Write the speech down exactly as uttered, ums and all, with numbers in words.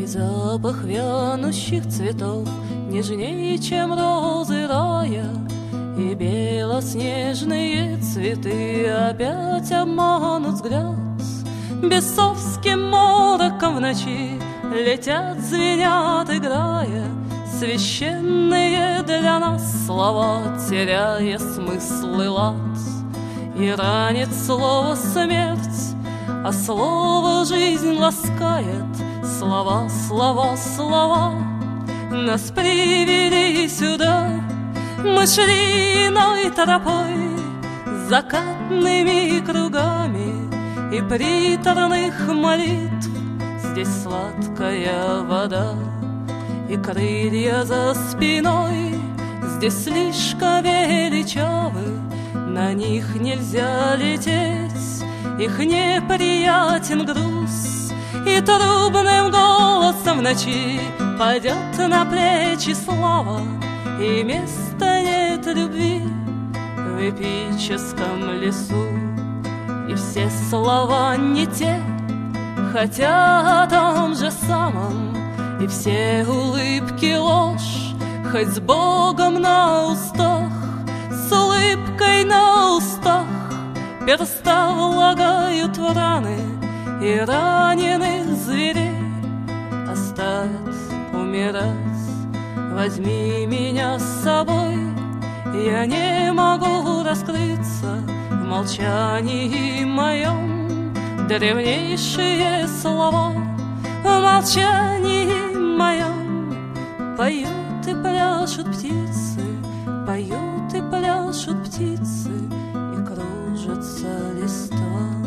запах вянущих цветов нежнее, чем розы рая, и белоснежные цветы опять обманут взгляд. Бесовским мороком в ночи летят, звенят, играя, священные для нас слова, теряя смысл и лад. И ранит слово смерть, а слово жизнь ласкает. Слова, слова, слова нас привели сюда. Мы шли иной тропой, закатными кругами, и приторных молитв здесь сладкая вода. И крылья за спиной здесь слишком величавы, на них нельзя лететь, их неприятен груз. И трубным голосом в ночи падет на плечи слава, и места нет любви в эпическом лесу. И все слова не те, хотя о том же самом, и все улыбки ложь, хоть с Богом на устах, с улыбкой на устах. Перста влагают в раны, и раненых зверей оставят умирать. Возьми меня с собой, я не могу раскрыться в молчании моем. Древнейшие слова в молчании моем. Поют и пляшут птицы, поют и пляшут птицы, и кружатся листва.